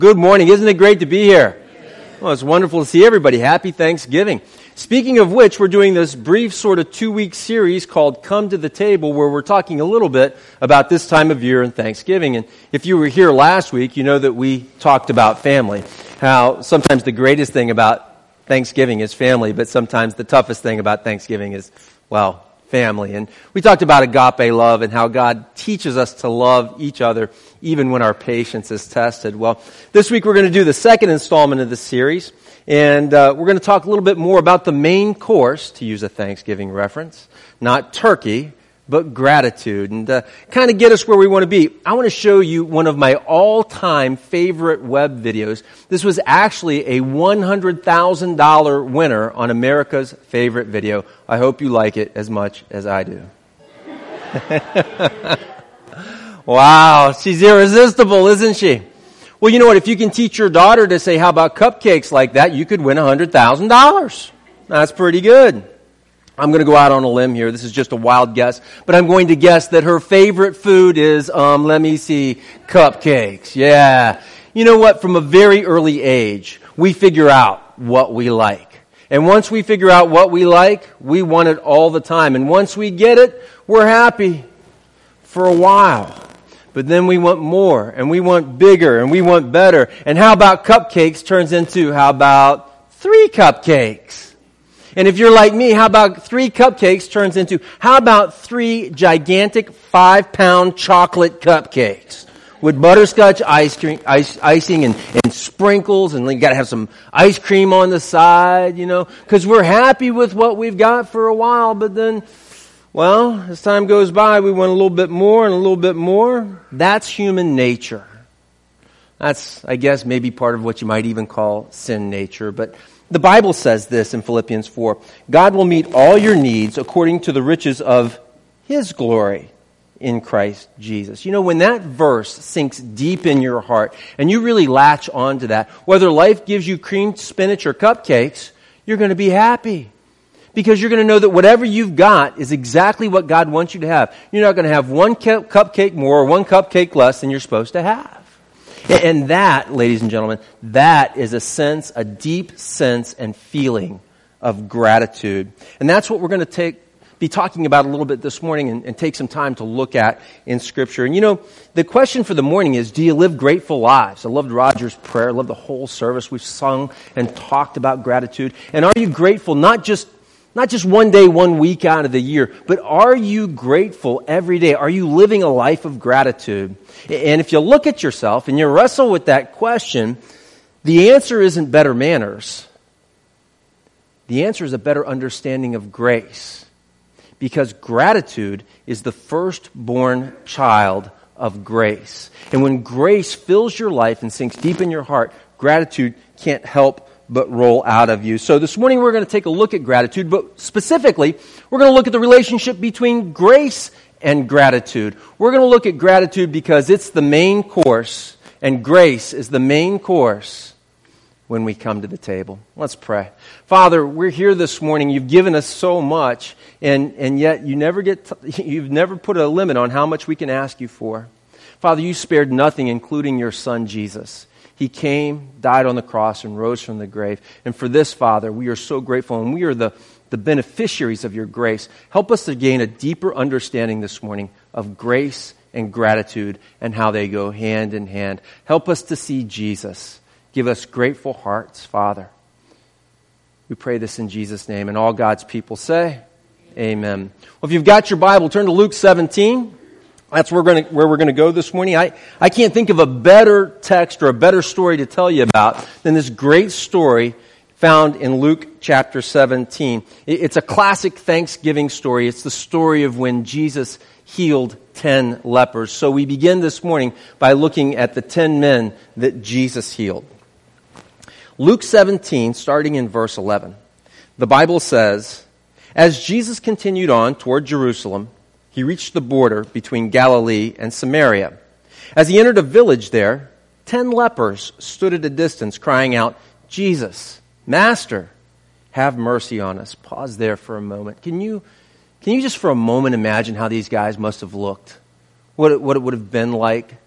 Good morning. Isn't it great to be here? Well, it's wonderful to see everybody. Happy Thanksgiving. Speaking of which, we're doing this brief sort of 2-week series called Come to the Table, where we're talking a little bit about this time of year and Thanksgiving. And if you were here last week, you know that we talked about family. How sometimes the greatest thing about Thanksgiving is family, but sometimes the toughest thing about Thanksgiving is, well, family. And we talked about agape love and how God teaches us to love each other even when our patience is tested. Well, this week we're going to do the second installment of the series, and we're going to talk a little bit more about the main course, to use a Thanksgiving reference, not turkey, but gratitude, and kind of get us where we want to be. I want to show you one of my all-time favorite web videos. This was actually a $100,000 winner on America's Favorite Video. I hope you like it as much as I do. Wow, she's irresistible, isn't she? Well, you know what? If you can teach your daughter to say, how about cupcakes like that, you could win $100,000. That's pretty good. I'm going to go out on a limb here. This is just a wild guess. But I'm going to guess that her favorite food is, cupcakes. Yeah. You know what? From a very early age, we figure out what we like. And once we figure out what we like, we want it all the time. And once we get it, we're happy for a while. But then we want more, and we want bigger, and we want better. And how about cupcakes turns into, how about 3 cupcakes? And if you're like me, how about 3 cupcakes turns into, how about 3 gigantic 5-pound chocolate cupcakes with butterscotch icing and sprinkles, and you got to have some ice cream on the side, you know, because we're happy with what we've got for a while, but then, well, as time goes by, we want a little bit more and a little bit more. That's human nature. That's, I guess, maybe part of what you might even call sin nature, but the Bible says this in Philippians 4, God will meet all your needs according to the riches of His glory in Christ Jesus. You know, when that verse sinks deep in your heart and you really latch onto that, whether life gives you creamed spinach or cupcakes, you're going to be happy. Because you're going to know that whatever you've got is exactly what God wants you to have. You're not going to have one cupcake more or one cupcake less than you're supposed to have. And that, ladies and gentlemen, that is a deep sense and feeling of gratitude. And that's what we're going to be talking about a little bit this morning and take some time to look at in Scripture. And you know, the question for the morning is, do you live grateful lives? I loved Roger's prayer. I loved the whole service. We've sung and talked about gratitude. And are you grateful not just one day, 1 week out of the year, but are you grateful every day? Are you living a life of gratitude? And if you look at yourself and you wrestle with that question, the answer isn't better manners. The answer is a better understanding of grace. Because gratitude is the firstborn child of grace. And when grace fills your life and sinks deep in your heart, gratitude can't help but roll out of you. So this morning we're going to take a look at gratitude, but specifically, we're going to look at the relationship between grace and gratitude. We're going to look at gratitude because it's the main course, and grace is the main course when we come to the table. Let's pray. Father, we're here this morning. You've given us so much, and yet you've never put a limit on how much we can ask you for. Father, you spared nothing, including your Son, Jesus. He came, died on the cross, and rose from the grave. And for this, Father, we are so grateful, and we are the beneficiaries of your grace. Help us to gain a deeper understanding this morning of grace and gratitude and how they go hand in hand. Help us to see Jesus. Give us grateful hearts, Father. We pray this in Jesus' name. And all God's people say, amen. Well, if you've got your Bible, turn to Luke 17. That's where we're going to go this morning. I can't think of a better text or a better story to tell you about than this great story found in Luke chapter 17. It's a classic Thanksgiving story. It's the story of when Jesus healed 10 lepers. So we begin this morning by looking at the 10 men that Jesus healed. Luke 17, starting in verse 11. The Bible says, as Jesus continued on toward Jerusalem, he reached the border between Galilee and Samaria. As he entered a village there, 10 lepers stood at a distance crying out, Jesus, Master, have mercy on us. Pause there for a moment. Can you just for a moment imagine how these guys must have looked? What it would have been like?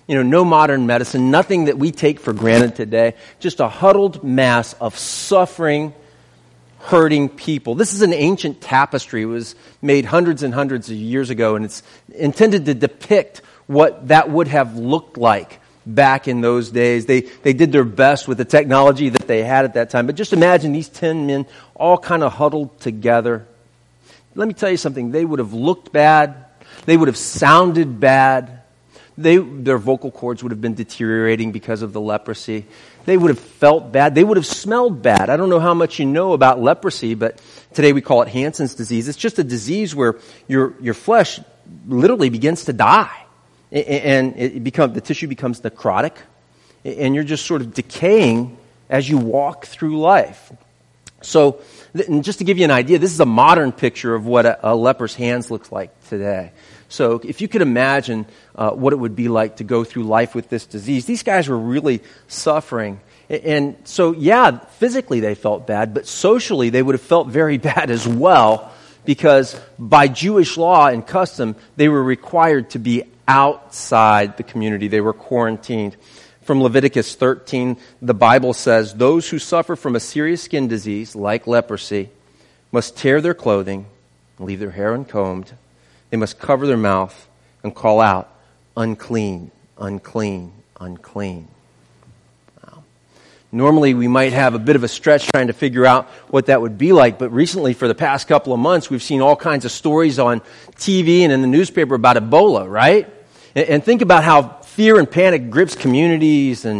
no modern medicine, nothing that we take for granted today, just a huddled mass of suffering, hurting people. This is an ancient tapestry. It was made hundreds and hundreds of years ago, and it's intended to depict what that would have looked like back in those days. They did their best with the technology that they had at that time. But just imagine these 10 men all kind of huddled together. Let me tell you something. They would have looked bad. They would have sounded bad. Their vocal cords would have been deteriorating because of the leprosy. They would have felt bad. They would have smelled bad. I don't know how much you know about leprosy, but today we call it Hansen's disease. It's just a disease where your flesh literally begins to die. And the tissue becomes necrotic, and you're just sort of decaying as you walk through life. So, just to give you an idea, this is a modern picture of what a leper's hands looks like today. So, if you could imagine what it would be like to go through life with this disease, these guys were really suffering. And so, yeah, physically they felt bad, but socially they would have felt very bad as well, because by Jewish law and custom, they were required to be outside the community. They were quarantined. From Leviticus 13, the Bible says, "Those who suffer from a serious skin disease, like leprosy, must tear their clothing, and leave their hair uncombed. They must cover their mouth and call out, 'Unclean, unclean, unclean.'" Wow. Normally, we might have a bit of a stretch trying to figure out what that would be like, but recently, for the past couple of months, we've seen all kinds of stories on TV and in the newspaper about Ebola, right? And think about how fear and panic grips communities and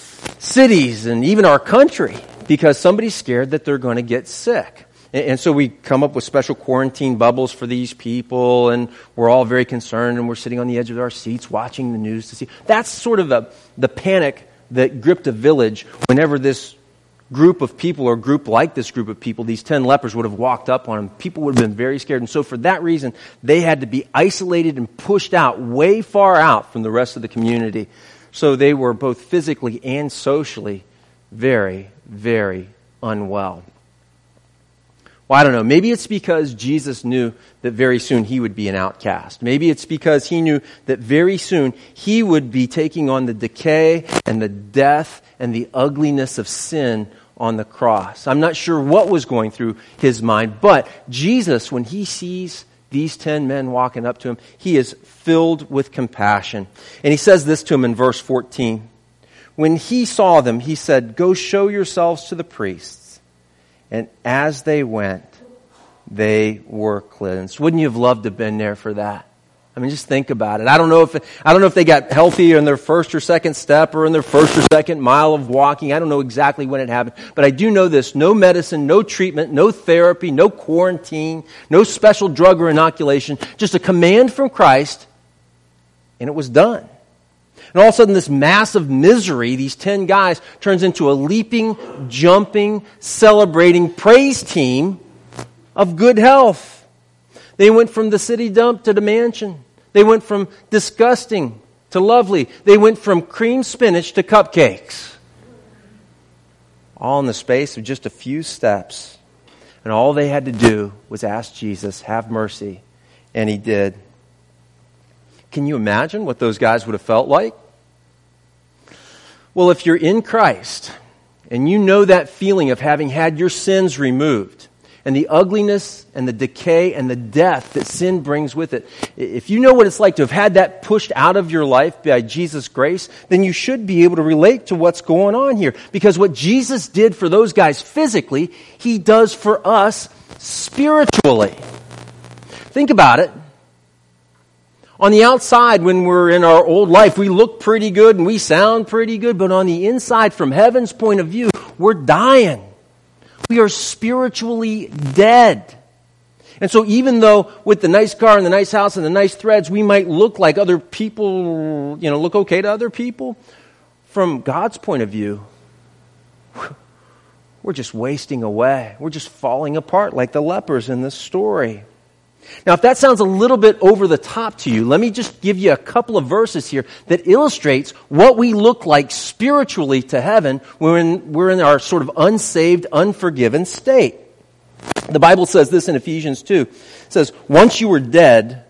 cities and even our country because somebody's scared that they're going to get sick. And so we come up with special quarantine bubbles for these people, and we're all very concerned, and we're sitting on the edge of our seats watching the news to see. That's sort of the panic that gripped a village whenever this group of people, or group like this group of people, these 10 lepers would have walked up on them. People would have been very scared. And so for that reason, they had to be isolated and pushed out, way far out from the rest of the community. So they were both physically and socially very, very unwell. Well, I don't know. Maybe it's because Jesus knew that very soon he would be an outcast. Maybe it's because he knew that very soon he would be taking on the decay and the death and the ugliness of sin on the cross. I'm not sure what was going through his mind, but Jesus, when he sees these 10 men walking up to him, he is filled with compassion. And he says this to him in verse 14. When he saw them, he said, "Go show yourselves to the priests." And as they went, they were cleansed. Wouldn't you have loved to have been there for that? I mean, just think about it. I don't know if they got healthy in their first or second step or in their first or second mile of walking. I don't know exactly when it happened. But I do know this. No medicine, no treatment, no therapy, no quarantine, no special drug or inoculation. Just a command from Christ, and it was done. And all of a sudden, this massive misery, these 10 guys, turns into a leaping, jumping, celebrating praise team of good health. They went from the city dump to the mansion. They went from disgusting to lovely. They went from cream spinach to cupcakes. All in the space of just a few steps. And all they had to do was ask Jesus, "Have mercy." And he did. Can you imagine what those guys would have felt like? Well, if you're in Christ, and you know that feeling of having had your sins removed, and the ugliness and the decay and the death that sin brings with it, if you know what it's like to have had that pushed out of your life by Jesus' grace, then you should be able to relate to what's going on here. Because what Jesus did for those guys physically, he does for us spiritually. Think about it. On the outside, when we're in our old life, we look pretty good and we sound pretty good. But on the inside, from heaven's point of view, we're dying. We are spiritually dead. And so even though with the nice car and the nice house and the nice threads, we might look like other people, look okay to other people, from God's point of view, we're just wasting away. We're just falling apart like the lepers in this story. Now, if that sounds a little bit over the top to you, let me just give you a couple of verses here that illustrates what we look like spiritually to heaven when we're in our sort of unsaved, unforgiven state. The Bible says this in Ephesians 2. It says, "Once you were dead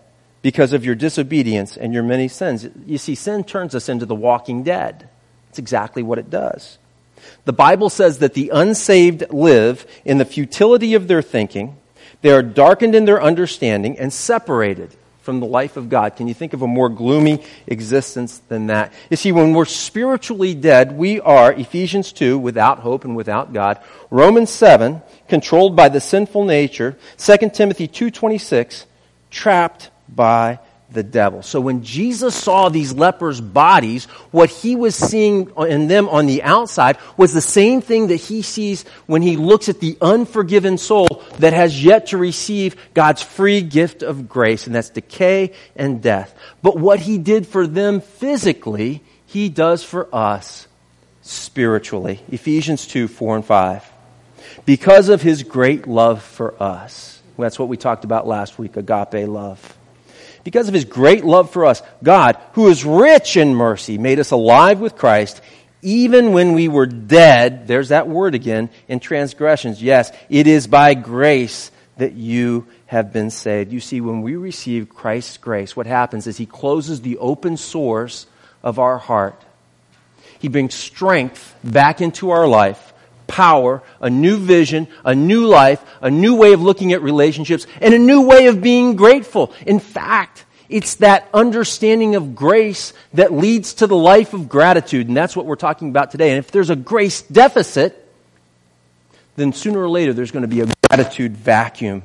because of your disobedience and your many sins. You see, sin turns us into the walking dead. It's exactly what it does. The Bible says that the unsaved live in the futility of their thinking. They are darkened in their understanding and separated from the life of God. Can you think of a more gloomy existence than that? You see, when we're spiritually dead, we are, Ephesians 2, without hope and without God. Romans 7, controlled by the sinful nature. 2 Timothy 2:26, trapped by the devil. So when Jesus saw these lepers' bodies, what he was seeing in them on the outside was the same thing that he sees when he looks at the unforgiven soul that has yet to receive God's free gift of grace, and that's decay and death. But what he did for them physically, he does for us spiritually. Ephesians 2, 4 and 5. Because of his great love for us. That's what we talked about last week, agape love. Because of his great love for us, God, who is rich in mercy, made us alive with Christ, even when we were dead, there's that word again, in transgressions. Yes, it is by grace that you have been saved. You see, when we receive Christ's grace, what happens is he closes the open sores of our heart. He brings strength back into our life, power, a new vision, a new life, a new way of looking at relationships, and a new way of being grateful. In fact, it's that understanding of grace that leads to the life of gratitude, and that's what we're talking about today. And if there's a grace deficit, then sooner or later there's going to be a gratitude vacuum.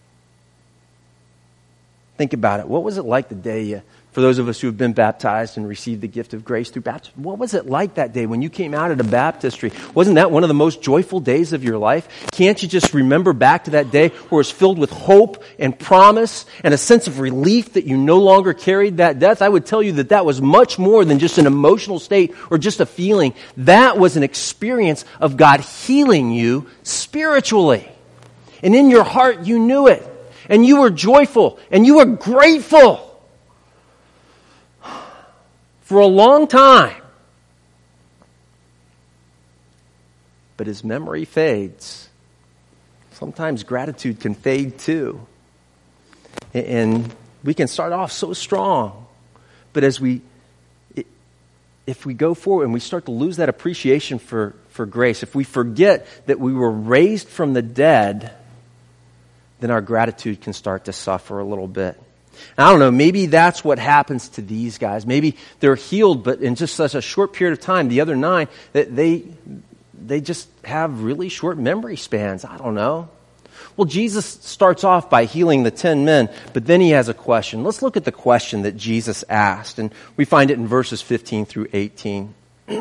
Think about it. What was it like the day for those of us who have been baptized and received the gift of grace through baptism? What was it like that day when you came out of the baptistry? Wasn't that one of the most joyful days of your life? Can't you just remember back to that day where it was filled with hope and promise and a sense of relief that you no longer carried that death? I would tell you that that was much more than just an emotional state or just a feeling. That was an experience of God healing you spiritually. And in your heart you knew it. And you were joyful and you were grateful. For a long time. But as memory fades, sometimes gratitude can fade too. And we can start off so strong. But if we go forward and we start to lose that appreciation for grace, if we forget that we were raised from the dead, then our gratitude can start to suffer a little bit. I don't know, maybe that's what happens to these guys. Maybe they're healed, but in just such a short period of time, the other 9, that they just have really short memory spans. I don't know. Well, Jesus starts off by healing the 10 men, but then he has a question. Let's look at the question that Jesus asked, and we find it in verses 15 through 18.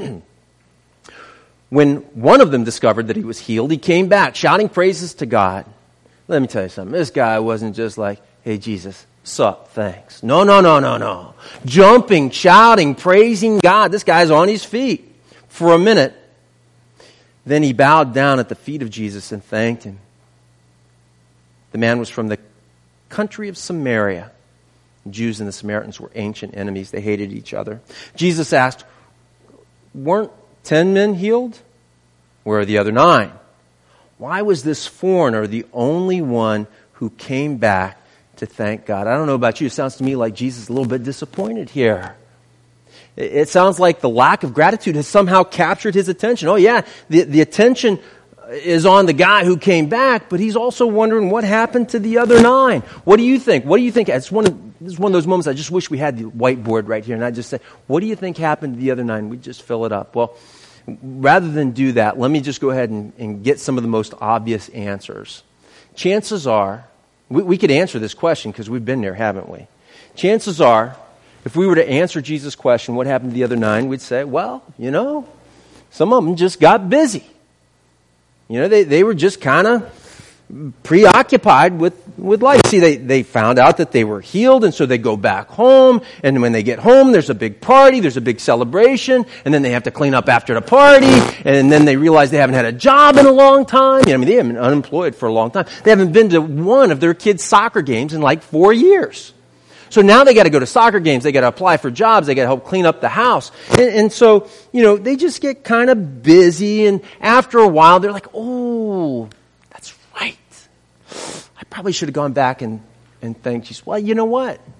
When one of them discovered that he was healed, he came back, shouting praises to God. Let me tell you something. This guy wasn't just like, hey, Jesus, sup, thanks. No. Jumping, shouting, praising God. This guy's on his feet for a minute. Then he bowed down at the feet of Jesus and thanked him. The man was from the country of Samaria. The Jews and the Samaritans were ancient enemies. They hated each other. Jesus asked, weren't 10 men healed? Where are the other 9? Why was this foreigner the only one who came back to thank God? I don't know about you. It sounds to me like Jesus is a little bit disappointed here. It sounds like the lack of gratitude has somehow captured his attention. Oh yeah, the attention is on the guy who came back, but he's also wondering what happened to the other 9. What do you think? This is one of those moments I just wish we had the whiteboard right here, and I'd just say, what do you think happened to the other 9? We'd just fill it up. Well, rather than do that, let me just go ahead and get some of the most obvious answers. Chances are, we could answer this question because we've been there, haven't we? Chances are, if we were to answer Jesus' question, what happened to the other 9, we'd say, well, some of them just got busy. They were just kind of preoccupied with life. See, they found out that they were healed, and so they go back home, and when they get home, there's a big party, there's a big celebration, and then they have to clean up after the party, and then they realize they haven't had a job in a long time. They haven't been unemployed for a long time. They haven't been to one of their kids' soccer games in like 4 years. So now they got to go to soccer games, they got to apply for jobs, they got to help clean up the house. And so, they just get kind of busy, and after a while, they're like, oh, that's right. I probably should have gone back and thanked Jesus. Well, you know what?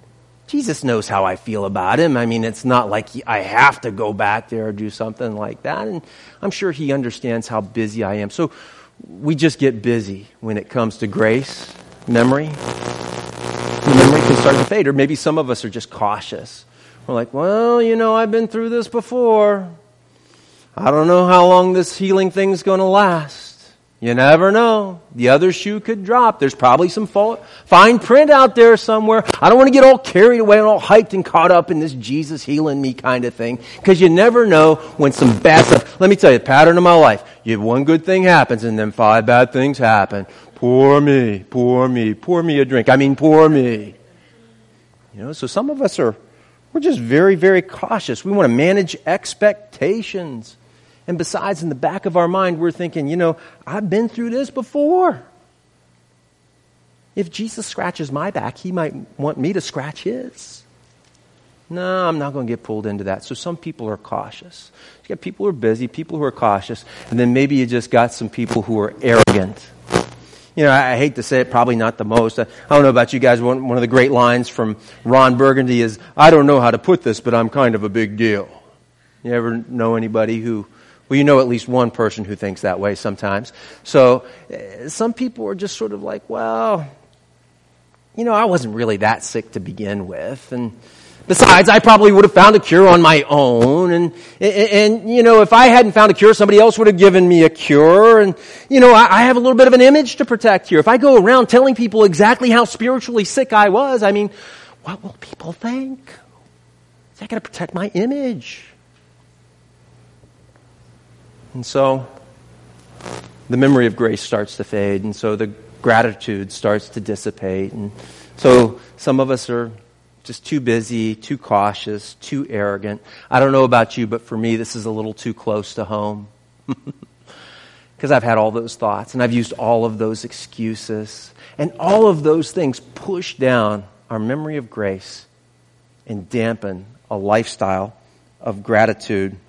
Jesus knows how I feel about him. I mean, it's not like I have to go back there or do something like that. And I'm sure he understands how busy I am. So we just get busy when it comes to grace, memory. The memory can start to fade. Or maybe some of us are just cautious. We're like, well, I've been through this before. I don't know how long this healing thing's going to last. You never know. The other shoe could drop. There's probably some fine print out there somewhere. I don't want to get all carried away and all hyped and caught up in this Jesus healing me kind of thing. Because you never know when some bad stuff. Let me tell you, the pattern of my life. You have one good thing happens and then 5 bad things happen. Poor me, poor me, pour me a drink. I mean, poor me. So some of us we're just very, very cautious. We want to manage expectations. And besides, in the back of our mind, we're thinking, I've been through this before. If Jesus scratches my back, he might want me to scratch his. No, I'm not going to get pulled into that. So some people are cautious. You got people who are busy, people who are cautious, and then maybe you just got some people who are arrogant. I hate to say it, probably not the most. I don't know about you guys. One of the great lines from Ron Burgundy is, I don't know how to put this, but I'm kind of a big deal. You ever know anybody who... Well, you know at least one person who thinks that way sometimes. So some people are just sort of like, well, I wasn't really that sick to begin with. And besides, I probably would have found a cure on my own. And if I hadn't found a cure, somebody else would have given me a cure. And, I have a little bit of an image to protect here. If I go around telling people exactly how spiritually sick I was, I mean, what will people think? Is that going to protect my image? And so the memory of grace starts to fade, and so the gratitude starts to dissipate. And so some of us are just too busy, too cautious, too arrogant. I don't know about you, but for me, this is a little too close to home. Because I've had all those thoughts, and I've used all of those excuses. And all of those things push down our memory of grace and dampen a lifestyle of gratitude.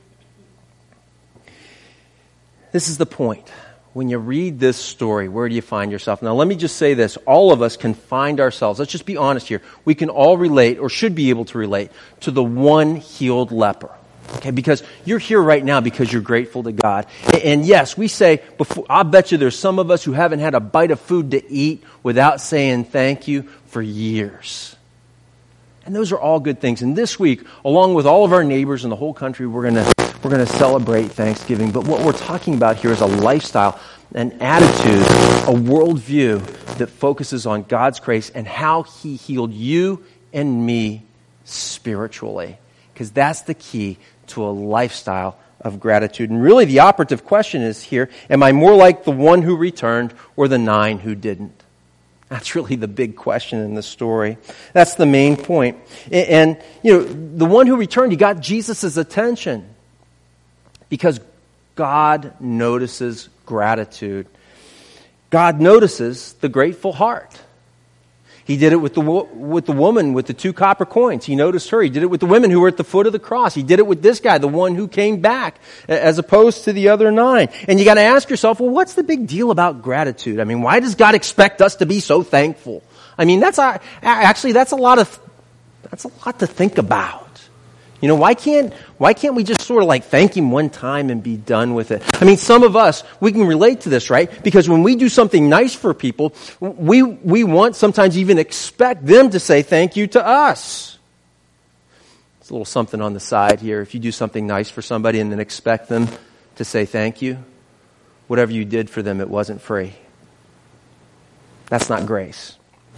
This is the point. When you read this story, where do you find yourself? Now, let me just say this. All of us can find ourselves. Let's just be honest here. We can all relate, or should be able to relate, to the one healed leper. Okay, because you're here right now because you're grateful to God. And yes, we say, I bet you there's some of us who haven't had a bite of food to eat without saying thank you for years. And those are all good things. And this week, along with all of our neighbors in the whole country, we're going to celebrate Thanksgiving. But what we're talking about here is a lifestyle, an attitude, a worldview that focuses on God's grace and how he healed you and me spiritually. Because that's the key to a lifestyle of gratitude. And really the operative question is here, am I more like the one who returned or the 9 who didn't? That's really the big question in the story. That's the main point. And the one who returned, he got Jesus' attention because God notices gratitude. God notices the grateful heart. He did it with the woman with the 2 copper coins. He noticed her. He did it with the women who were at the foot of the cross. He did it with this guy, the one who came back, as opposed to the other 9. And you got to ask yourself, well, what's the big deal about gratitude? I mean, why does God expect us to be so thankful? I mean, that's a lot to think about. Why can't we just sort of like thank him one time and be done with it? I mean, some of us, we can relate to this, right? Because when we do something nice for people, we want, sometimes even expect them to say thank you to us. It's a little something on the side here. If you do something nice for somebody and then expect them to say thank you, whatever you did for them, it wasn't free. That's not grace.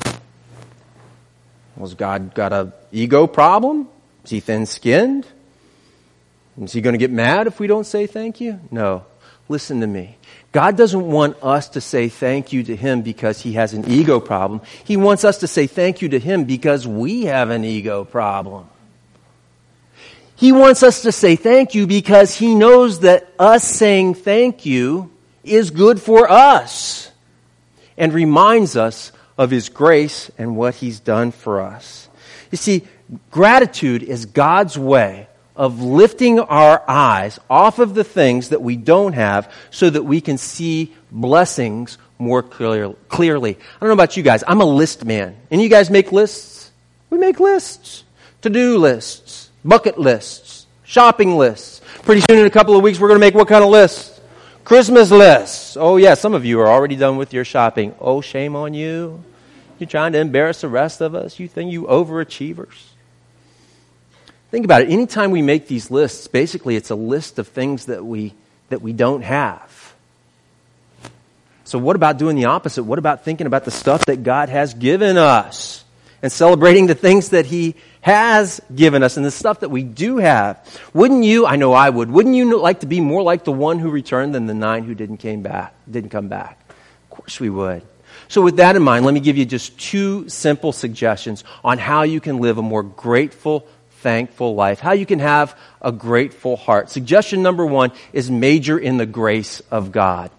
Was God got an ego problem? Is he thin-skinned? Is he going to get mad if we don't say thank you? No. Listen to me. God doesn't want us to say thank you to him because he has an ego problem. He wants us to say thank you to him because we have an ego problem. He wants us to say thank you because he knows that us saying thank you is good for us and reminds us of his grace and what he's done for us. You see, gratitude is God's way of lifting our eyes off of the things that we don't have so that we can see blessings more clearly. I don't know about you guys. I'm a list man. Any of you guys make lists? We make lists. To-do lists, bucket lists, shopping lists. Pretty soon in a couple of weeks, we're going to make what kind of lists? Christmas lists. Oh, yeah, some of you are already done with your shopping. Oh, shame on you. You're trying to embarrass the rest of us. You think you overachievers. Think about it. Anytime we make these lists, basically it's a list of things that we don't have. So what about doing the opposite? What about thinking about the stuff that God has given us and celebrating the things that He has given us and the stuff that we do have? Wouldn't you, I know I would, wouldn't you like to be more like the one who returned than the 9 who didn't come back? Of course we would. So with that in mind, let me give you just 2 simple suggestions on how you can live a more grateful, thankful life, how you can have a grateful heart. Suggestion number 1 is major in the grace of God.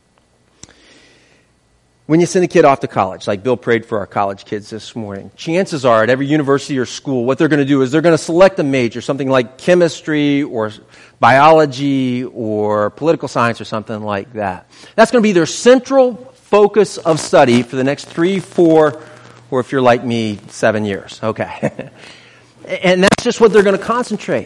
When you send a kid off to college, like Bill prayed for our college kids this morning, chances are at every university or school, what they're going to do is they're going to select a major, something like chemistry or biology or political science or something like that. That's going to be their central focus of study for the next 3, 4, or if you're like me, 7 years. Okay. And that's just what they're going to concentrate.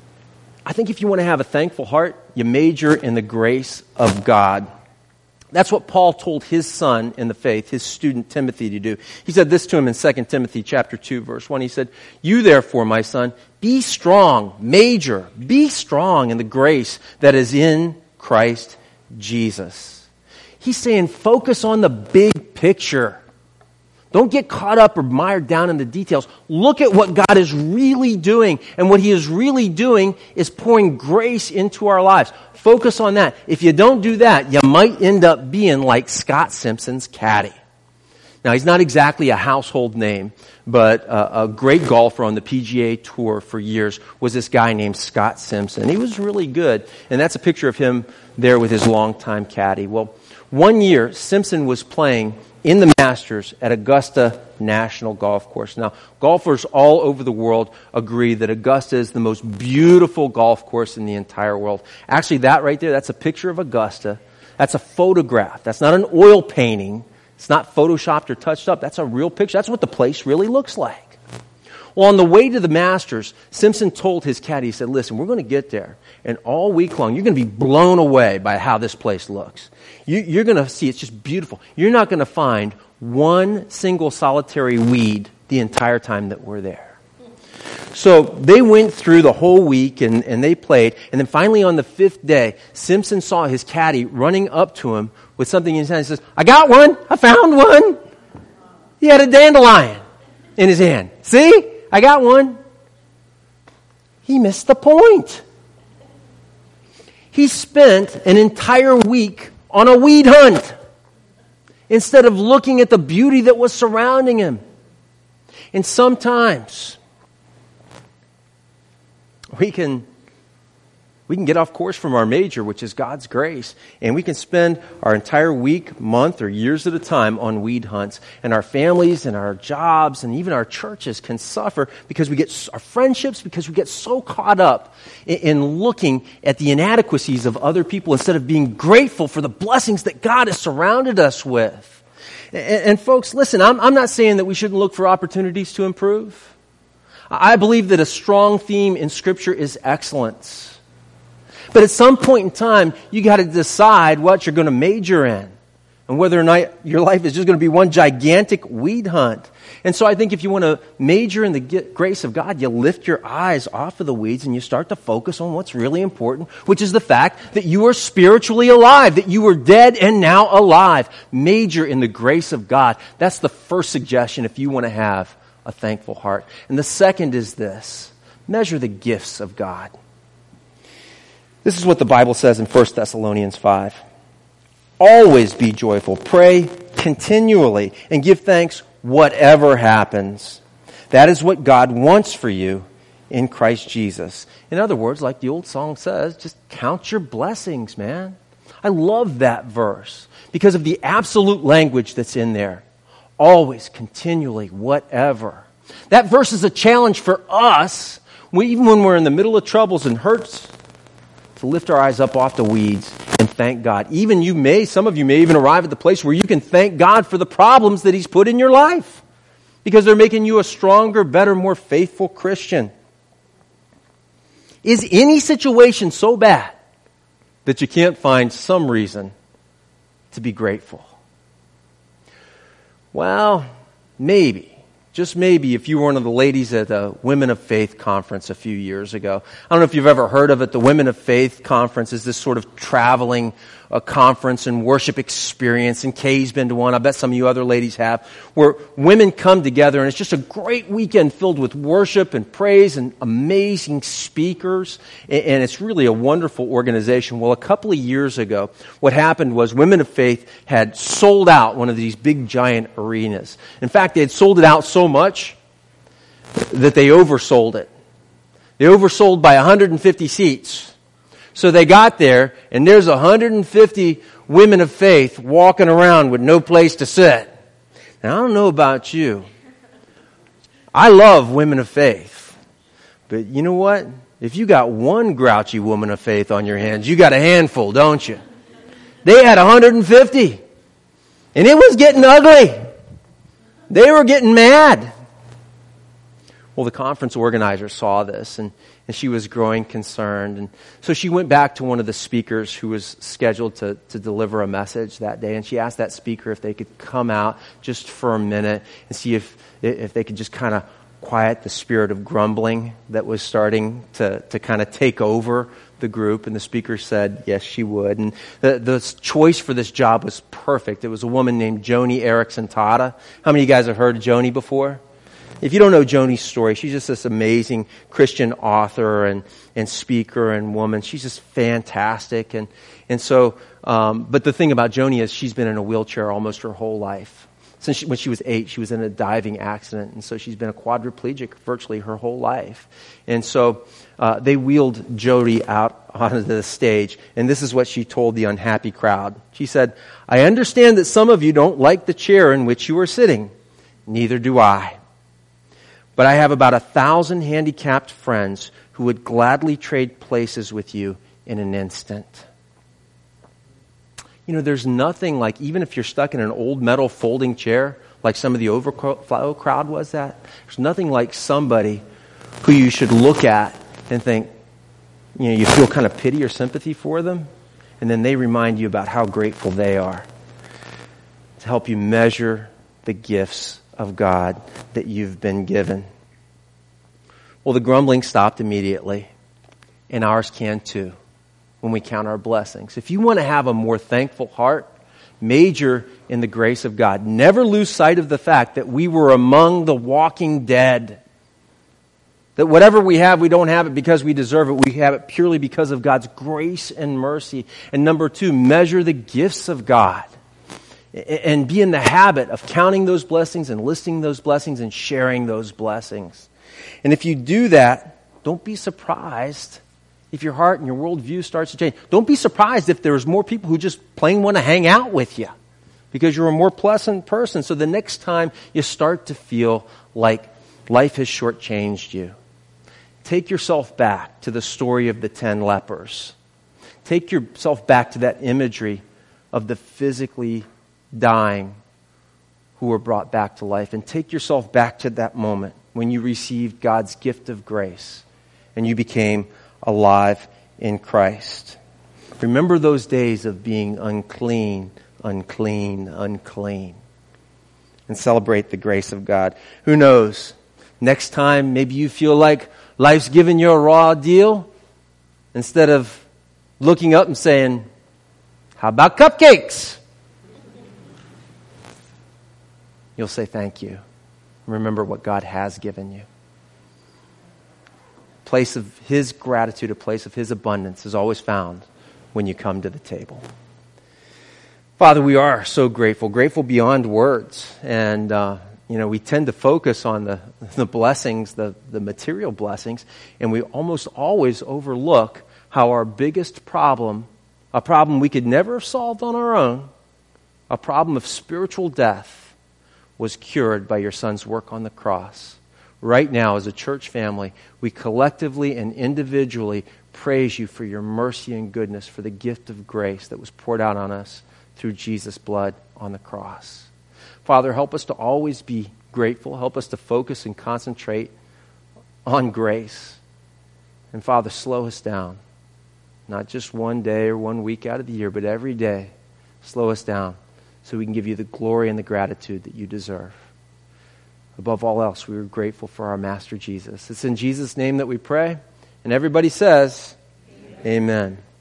I think if you want to have a thankful heart, you major in the grace of God. That's what Paul told his son in the faith, his student Timothy, to do. He said this to him in 2 Timothy chapter 2, verse 1. He said, "You therefore, my son, be strong, be strong in the grace that is in Christ Jesus." He's saying focus on the big picture. Don't get caught up or mired down in the details. Look at what God is really doing. And what He is really doing is pouring grace into our lives. Focus on that. If you don't do that, you might end up being like Scott Simpson's caddy. Now, he's not exactly a household name, but a great golfer on the PGA Tour for years was this guy named Scott Simpson. He was really good. And that's a picture of him there with his longtime caddy. Well, one year, Simpson was playing in the Masters at Augusta National Golf Course. Now, golfers all over the world agree that Augusta is the most beautiful golf course in the entire world. Actually, that right there, that's a picture of Augusta. That's a photograph. That's not an oil painting. It's not photoshopped or touched up. That's a real picture. That's what the place really looks like. Well, on the way to the Masters, Simpson told his caddy, he said, "Listen, we're going to get there, and all week long, you're going to be blown away by how this place looks. You're going to see it's just beautiful. You're not going to find one single solitary weed the entire time that we're there." So they went through the whole week, and they played, and then finally on the 5th day, Simpson saw his caddy running up to him with something in his hand. He says, "I got one. I found one." He had a dandelion in his hand. "See? I got one." He missed the point. He spent an entire week on a weed hunt instead of looking at the beauty that was surrounding him. And sometimes we can get off course from our major, which is God's grace, and we can spend our entire week, month, or years at a time on weed hunts. And our families and our jobs and even our churches can suffer because we get our friendships, because we get so caught up in looking at the inadequacies of other people instead of being grateful for the blessings that God has surrounded us with. And folks, listen, I'm not saying that we shouldn't look for opportunities to improve. I believe that a strong theme in Scripture is excellence. But at some point in time, you got to decide what you're going to major in and whether or not your life is just going to be one gigantic weed hunt. And so I think if you want to major in the grace of God, you lift your eyes off of the weeds and you start to focus on what's really important, which is the fact that you are spiritually alive, that you were dead and now alive. Major in the grace of God. That's the first suggestion if you want to have a thankful heart. And the second is this: measure the gifts of God. This is what the Bible says in 1 Thessalonians 5. "Always be joyful, pray continually, and give thanks whatever happens. That is what God wants for you in Christ Jesus." In other words, like the old song says, just count your blessings, man. I love that verse because of the absolute language that's in there. Always, continually, whatever. That verse is a challenge for us, even when we're in the middle of troubles and hurts, to lift our eyes up off the weeds and thank God. Some of you may even arrive at the place where you can thank God for the problems that He's put in your life. because they're making you a stronger, better, more faithful Christian. Is any situation so bad that you can't find some reason to be grateful? Well, maybe. Just maybe if you were one of the ladies at the Women of Faith conference a few years ago. I don't know if you've ever heard of it. The Women of Faith conference is this sort of traveling conference and worship experience. And Kay's been to one. I bet some of you other ladies have. Where women come together and it's just a great weekend filled with worship and praise and amazing speakers. And it's really a wonderful organization. Well, a couple of years ago, what happened was Women of Faith had sold out one of these big giant arenas. In fact, they had sold it out so much that they oversold it. They oversold by 150 seats. So they got there, and there's 150 women of faith walking around with no place to sit. Now, I don't know about you. I love women of faith. But you know what? If you got one grouchy woman of faith on your hands, you got a handful, don't you? They had 150. And it was getting ugly. They were getting mad. Well, the conference organizer saw this, and she was growing concerned. And so she went back to one of the speakers who was scheduled to deliver a message that day, and she asked that speaker if they could come out just for a minute and see if they could just kind of quiet the spirit of grumbling that was starting to kind of take over the group. And the speaker said yes, she would. And the choice for this job was perfect. It was a woman named Joni Eareckson Tada. How many of you guys have heard of Joni before? If you don't know Joni's story, she's just this amazing Christian author and speaker and woman. She's just fantastic. And so, but the thing about Joni is she's been in a wheelchair almost her whole life. When she was 8, she was in a diving accident, and so she's been a quadriplegic virtually her whole life. And so they wheeled Joni out onto the stage, and this is what she told the unhappy crowd. She said, "I understand that some of you don't like the chair in which you are sitting. Neither do I. But I have about 1,000 handicapped friends who would gladly trade places with you in an instant." You know, there's nothing like, even if you're stuck in an old metal folding chair, like some of the overflow crowd was that, there's nothing like somebody who you should look at and think, you know, you feel kind of pity or sympathy for them, and then they remind you about how grateful they are to help you measure the gifts of God that you've been given. Well, the grumbling stopped immediately, and ours can too when we count our blessings. If you want to have a more thankful heart, major in the grace of God. Never lose sight of the fact that we were among the walking dead. That whatever we have, we don't have it because we deserve it. We have it purely because of God's grace and mercy. And number 2, measure the gifts of God. And be in the habit of counting those blessings and listing those blessings and sharing those blessings. And if you do that, don't be surprised if your heart and your worldview starts to change. Don't be surprised if there's more people who just plain want to hang out with you because you're a more pleasant person. So the next time you start to feel like life has shortchanged you, take yourself back to the story of the 10 lepers. Take yourself back to that imagery of the physically dying who were brought back to life. And take yourself back to that moment when you received God's gift of grace and you became alive in Christ. Remember those days of being unclean, unclean, unclean. And celebrate the grace of God. Who knows? Next time, maybe you feel like life's giving you a raw deal. Instead of looking up and saying, "How about cupcakes?" You'll say, "Thank you." Remember what God has given you. A place of His gratitude, a place of His abundance is always found when you come to the table. Father, we are so grateful, grateful beyond words. And, we tend to focus on the blessings, the material blessings, and we almost always overlook how our biggest problem, a problem we could never have solved on our own, a problem of spiritual death, was cured by your Son's work on the cross. Right now, as a church family, we collectively and individually praise you for your mercy and goodness, for the gift of grace that was poured out on us through Jesus' blood on the cross. Father, help us to always be grateful. Help us to focus and concentrate on grace. And Father, slow us down. Not just one day or 1 week out of the year, but every day. Slow us down so we can give you the glory and the gratitude that you deserve. Above all else, we are grateful for our Master Jesus. It's in Jesus' name that we pray. And everybody says, Amen. Amen.